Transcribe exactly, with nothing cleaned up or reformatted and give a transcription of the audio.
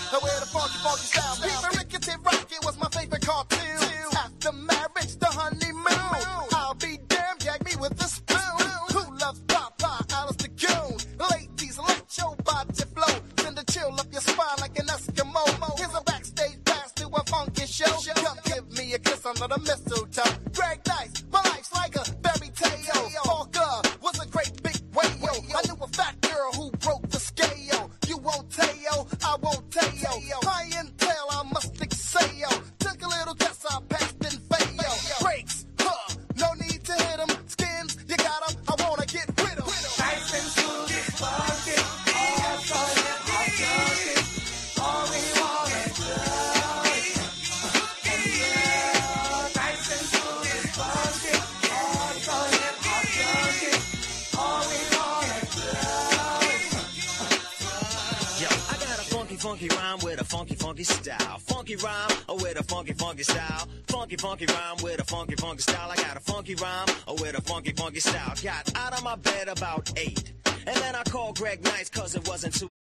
With a funky, funky style. Peter Rickety Rocket was my favorite cartoon. After marriage, the honeymoon. I'll be damned, gag me with a spoon. Who loves Papa, Alice the Goon? Ladies, let your body flow. Send a chill up your spine like an Eskimo. Here's a backstage pass to a funky show. Come give me a kiss under the mistletoe. Greg Nice, my life's like a fairy tale. Parker was a great big whale. I knew a fat girl who broke the scale. You won't tell, I won't tell. Clientele, I must excel. Took a little guess, I passed and failed. Breaks, huh? No need to hit 'em. Skins, you got 'em. I wanna get rid of 'em. Nice and smooth, it's funky. All so hip, hot junkie. All we want is love. And yeah, nice and smooth, it's funky. All so hip, hot junkie. All we want is love. Yo, I got a funky, funky rhyme with a funky, funky style. Funky rhyme with a funky, funky style. Funky, funky rhyme with a funky, funky style. I got a funky rhyme with a funky, funky style. Got out of my bed about eight. And then I called Greg Nice cause it wasn't too